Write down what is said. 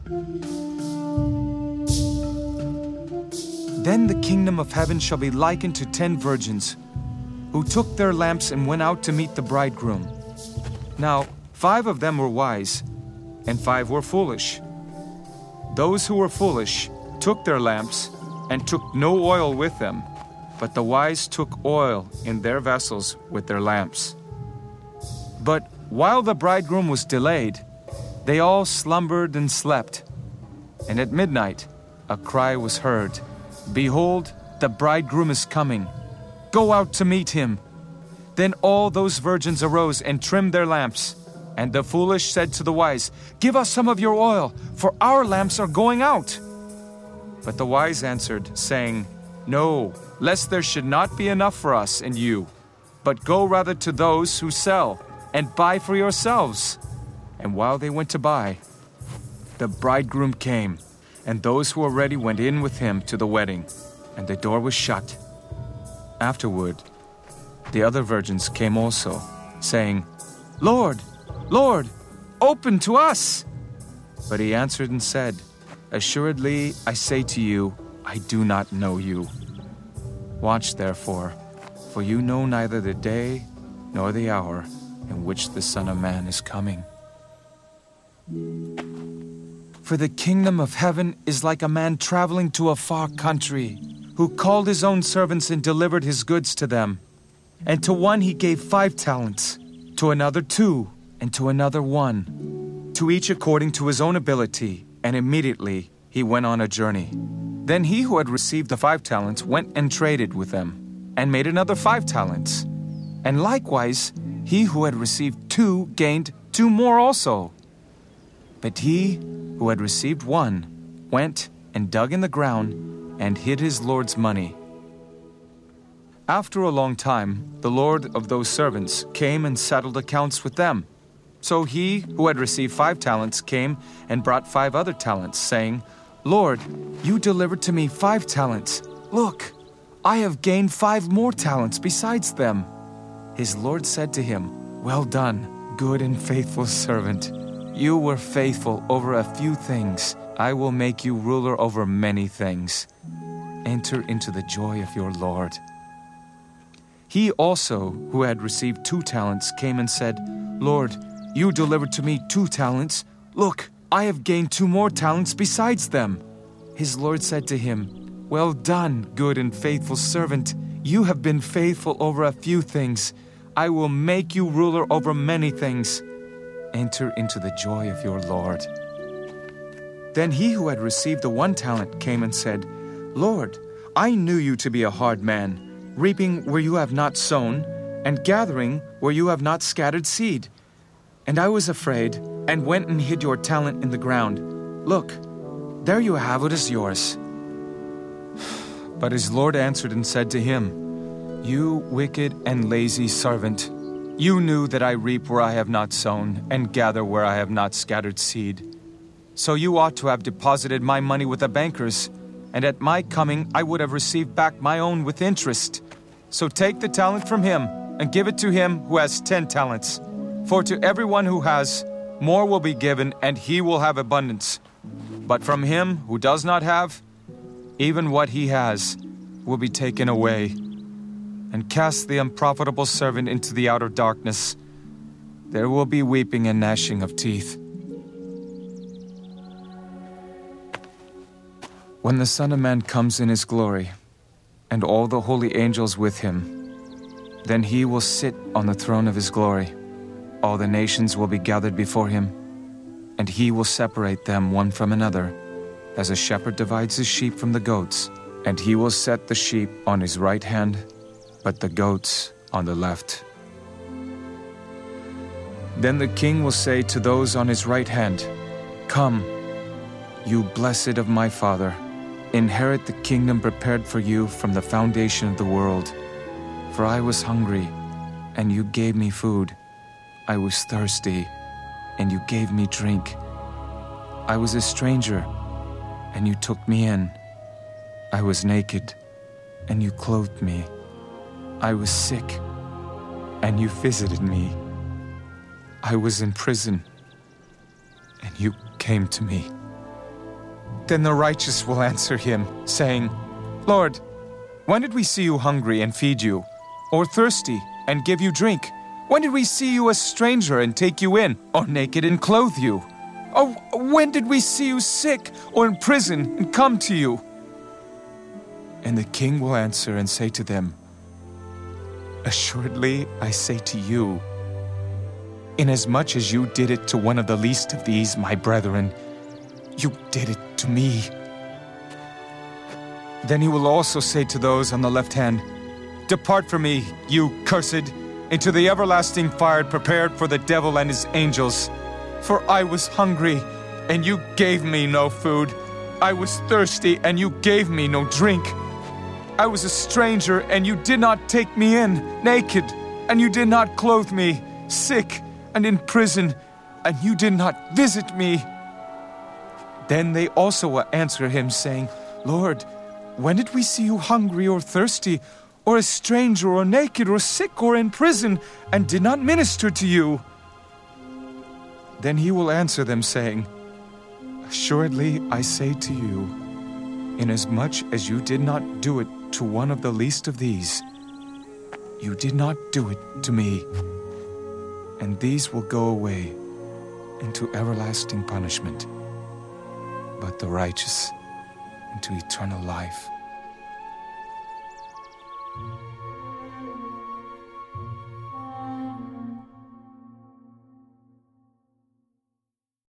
Then the kingdom of heaven shall be likened to 10 virgins, who took their lamps and went out to meet the bridegroom. Now 5 of them were wise, and 5 were foolish. Those who were foolish took their lamps and took no oil with them, but the wise took oil in their vessels with their lamps. But while the bridegroom was delayed, they all slumbered and slept. And at midnight a cry was heard, "Behold, the bridegroom is coming. Go out to meet him." Then all those virgins arose and trimmed their lamps. And the foolish said to the wise, "Give us some of your oil, for our lamps are going out." But the wise answered, saying, "No, lest there should not be enough for us and you. But go rather to those who sell, and buy for yourselves." And while they went to buy, the bridegroom came, and those who were ready went in with him to the wedding, and the door was shut. Afterward, the other virgins came also, saying, "Lord, Lord, open to us." But he answered and said, "Assuredly, I say to you, I do not know you. Watch therefore, for you know neither the day nor the hour in which the Son of Man is coming. For the kingdom of heaven is like a man traveling to a far country, who called his own servants and delivered his goods to them. And to one he gave 5 talents, to another 2, and to another 1, to each according to his own ability, and immediately he went on a journey. Then he who had received the 5 talents went and traded with them, and made another 5 talents. And likewise, he who had received 2 gained 2 more also. But he who had received 1 went and dug in the ground and hid his Lord's money. After a long time, the Lord of those servants came and settled accounts with them. So he who had received 5 talents came and brought 5 other talents, saying, "Lord, you delivered to me 5 talents. Look, I have gained 5 more talents besides them." His Lord said to him, "Well done, good and faithful servant. You were faithful over a few things. I will make you ruler over many things. Enter into the joy of your Lord." He also, who had received 2 talents, came and said, "Lord, you delivered to me 2 talents. Look, I have gained 2 more talents besides them." His Lord said to him, "Well done, good and faithful servant. You have been faithful over a few things. I will make you ruler over many things. Enter into the joy of your Lord." Then he who had received the 1 talent came and said, "Lord, I knew you to be a hard man, reaping where you have not sown, and gathering where you have not scattered seed. And I was afraid, and went and hid your talent in the ground. Look, there you have what is yours." But his Lord answered and said to him, "You wicked and lazy servant, you knew that I reap where I have not sown, and gather where I have not scattered seed. So you ought to have deposited my money with the bankers, and at my coming I would have received back my own with interest. So take the talent from him, and give it to him who has 10 talents. For to everyone who has, more will be given, and he will have abundance. But from him who does not have, even what he has will be taken away. And cast the unprofitable servant into the outer darkness. There will be weeping and gnashing of teeth." When the Son of Man comes in his glory, and all the holy angels with him, then he will sit on the throne of his glory. All the nations will be gathered before him, and he will separate them one from another, as a shepherd divides his sheep from the goats. And he will set the sheep on his right hand, but the goats on the left. Then the king will say to those on his right hand, "Come, you blessed of my Father, inherit the kingdom prepared for you from the foundation of the world. For I was hungry, and you gave me food. I was thirsty, and you gave me drink. I was a stranger, and you took me in. I was naked, and you clothed me. I was sick, and you visited me. I was in prison, and you came to me." Then the righteous will answer him, saying, Lord, when did we see you hungry and feed you, or thirsty and give you drink? When did we see you a stranger and take you in, or naked and clothe you? Or when did we see you sick or in prison and come to you? And the king will answer and say to them, Assuredly, I say to you, inasmuch as you did it to one of the least of these, my brethren, you did it to me. Then he will also say to those on the left hand, Depart from me, you cursed, into the everlasting fire prepared for the devil and his angels. For I was hungry, and you gave me no food. I was thirsty, and you gave me no drink. I was a stranger, and you did not take me in, naked, and you did not clothe me, sick and in prison, and you did not visit me. Then they also will answer him, saying, Lord, when did we see you hungry or thirsty, or a stranger or naked or sick or in prison, and did not minister to you? Then he will answer them, saying, Assuredly, I say to you, inasmuch as you did not do it to one of the least of these, you did not do it to me. And these will go away into everlasting punishment, but the righteous into eternal life.